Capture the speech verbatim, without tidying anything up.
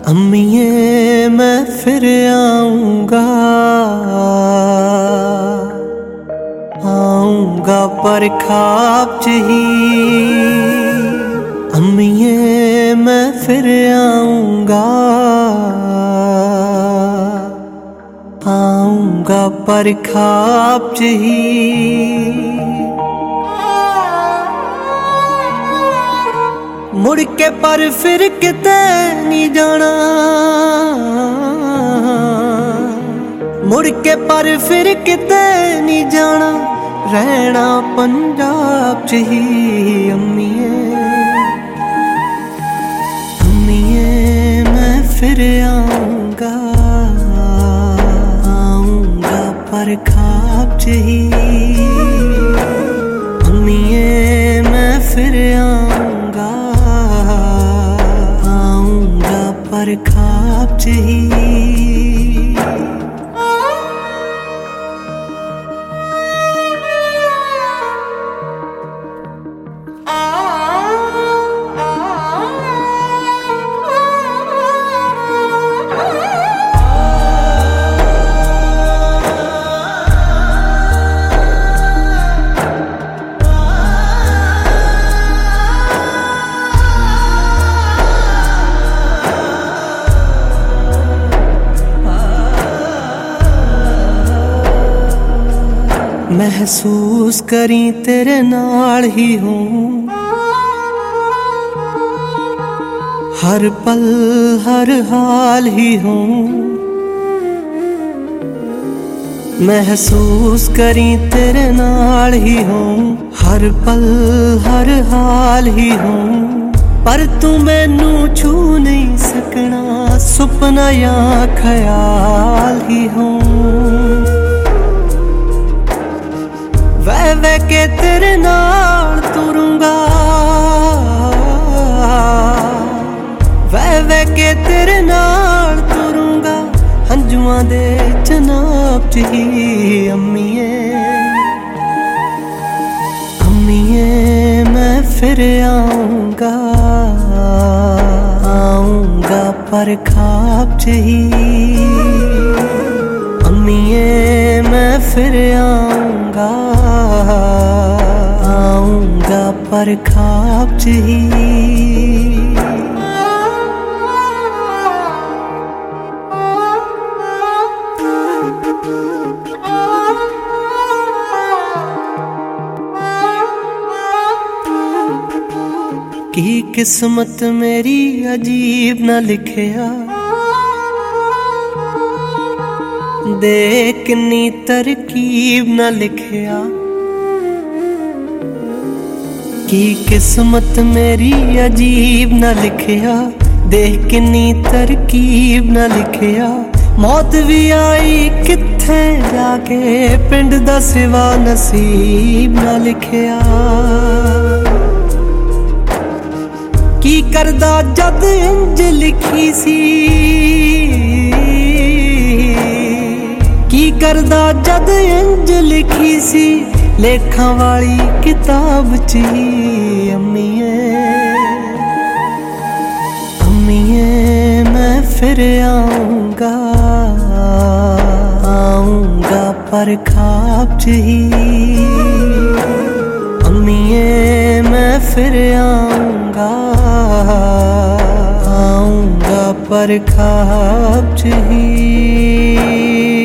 अम्मिये मैं फिर आऊंगा, आऊंगा पर ख्वाब च ही। अम्मिये मैं फिर आऊंगा, आऊंगा पर ख्वाब च ही। मुड़ के पर फिर किते नहीं जाना, मुड़ के पर फिर किते नहीं जाना, रहना पंजाब च ही। अम्मिये अम्मिये मैं फिर आऊंगा, आऊंगा पर ख्वाब च ही। अम्मिये मैं फिर आऊंगा, आऊंगा पर ख्वाब च ही। महसूस करी तेरे नाल ही हूँ, हर पल हर हाल ही हूँ। महसूस करी तेरे नाल ही हूँ, हर पल हर हाल ही हूँ। पर तू मैनू छू नहीं सकना, सुपना या ख्याल ही हूँ। वह वह के तेरे नाल तुरूंगा, वह वह के तेरे नाल तुरूंगा, हंजुआं दे चनाब च ही। अम्मिये अम्मिये मैं फिर आऊंगा, आऊंगा पर ख्वाब च ही। अम्मिये मैं फिर आऊंगा, आऊंगा पर ख्वाब च ही। की किस्मत मेरी अजीब न लिखिया, देख किन्नी तरकीब न लिखिया। की किस्मत मेरी अजीब न लिखिया, देख किन्नी तरकीब न लिखिया। मौत भी आई किथे जाके, पिंड दा सिवा नसीब न लिखिया। की करदा जद इंज लिखी सी, की करदा जद इंज लिखी सी, लेखां वाली किताब च ही। अम्मिये अम्मिये मैं फिर आऊंगा, आऊंगा पर ख्वाब च ही। अम्मिये मैं फिर आऊंगा, आऊंगा पर ख्वाब च ही।